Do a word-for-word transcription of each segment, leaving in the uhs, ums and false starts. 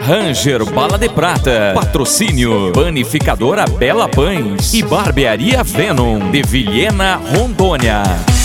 Ranger Bala de Prata. Patrocínio Panificadora Bela Pães e Barbearia Venom de Vilhena, Rondônia.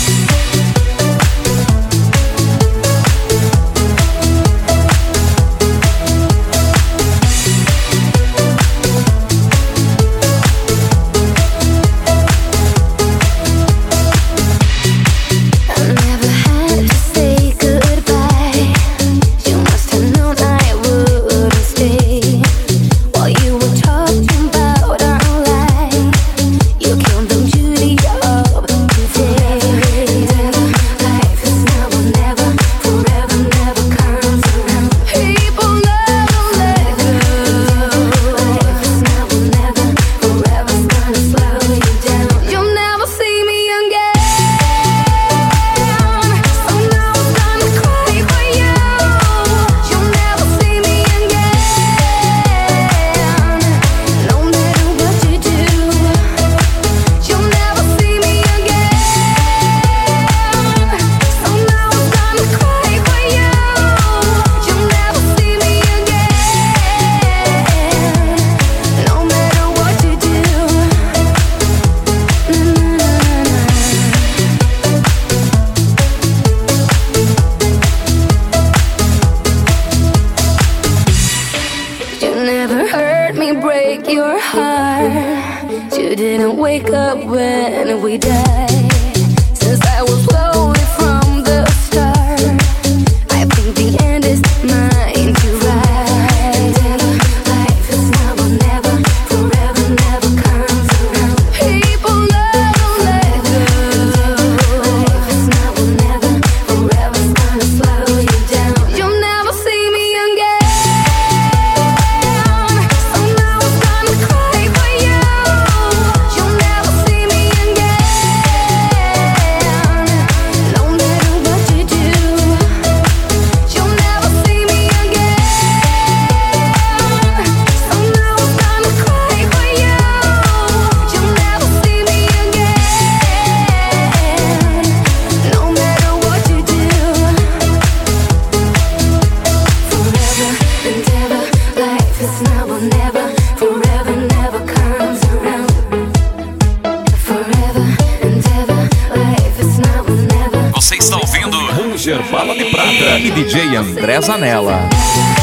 Break your heart. You didn't wake up when we died. Since I was lonely from the start, I think the end is mine to ride. Life is now or never, forever never comes around. People never let go. Life is now or never, forever's gonna slow you down. You'll never see me again. Você está ouvindo Ranger Bala de Prata e D J André Zanella.